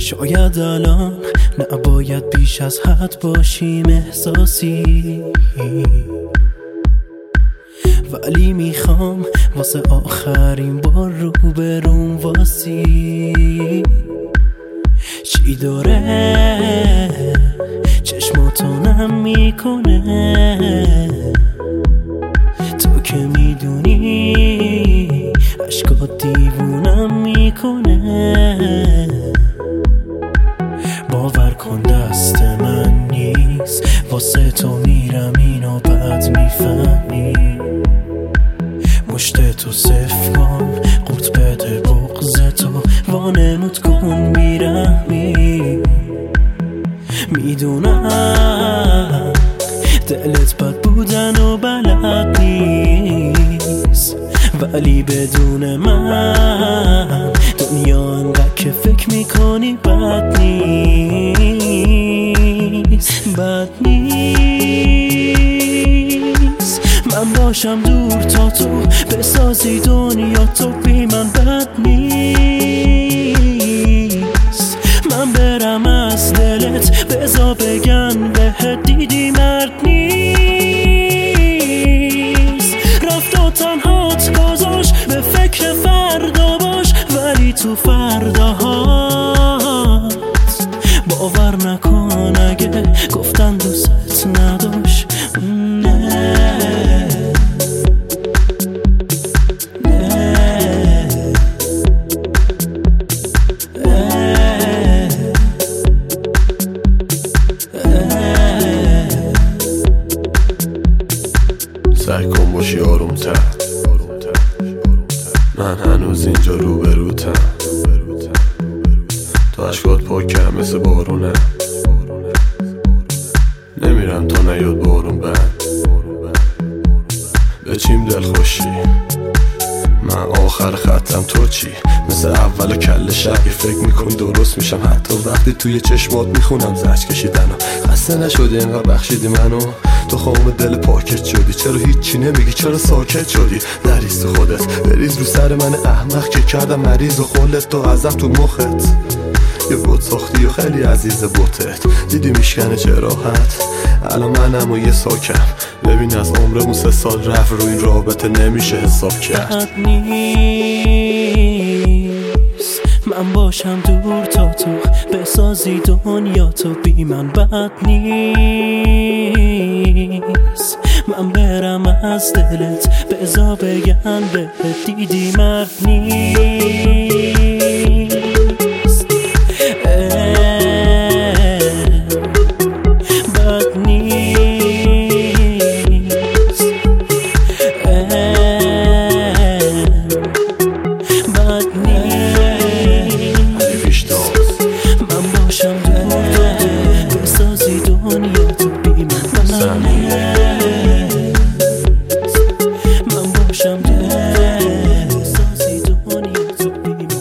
شاید الان نباید بیش از حد باشیم احساسی، ولی میخوام واسه آخرین بار روبروم واسی. چی داره چشماتو نم میکنه، تو که میدونی عشقات دیوونم میکنه. باور کن دست من نیست، واسه تو میرم اینو بعد میفهمی. مشت تو صف کن، قورت بده بغض تو، وانمود کن میرهمی. میدونم دلت بد بودن و بلد نیست، ولی بدون من دنیا انقدر که فکر میکنی بد نیست. بد نیست من باشم دور تا تو بسازی دنیا تو بی من. بد نیست من برم از دلت بزا بگن بهت دیدی مرد نیست. رفت و تنهات گذاشت به فکر فردا باش، ولی تو فرداهات باور نکن اگه گفتن دوست نداشت. سعی کن باشی آرومتر، من هنوز اینجا روبروتم. تو عشقات پاکم مثل بارونه، نمیرم تا نیاد بارون بند. به چیم دل خوشی من آخر خطم تو چی؟ مثل اول کل شب فکر میکنی درست میشم، حتی وقتی توی چشمات میخونم زجر کشیدن و خسته نشدی اینقدر بخشیدی منو. تو خام دل پاکت شدی، چرا هیچی نمیگی؟ چرا ساکت شدی؟ نریز تو خودت، بریز رو سر من احمق که کردم مریض و خلت تو ازم تو مخت. یه بوت ساختی و خیلی عزیز بوتت، دیدی میشکنه چه راحت. الان منم و یه ساکم، ببین از عمرمون 3 سال رفت، رو این رابطه نمیشه حساب کرد. بد نیست من باشم دور تا تو بسازی دنیا تو بی من. بد نیست من برم از دلت بزا بگن بهت دیدی مرد نیست. بد نیست بد نیست من باشم دور تو بسازی دنیا تو بی من. من باشم دور بسازی دنیا تو بی من.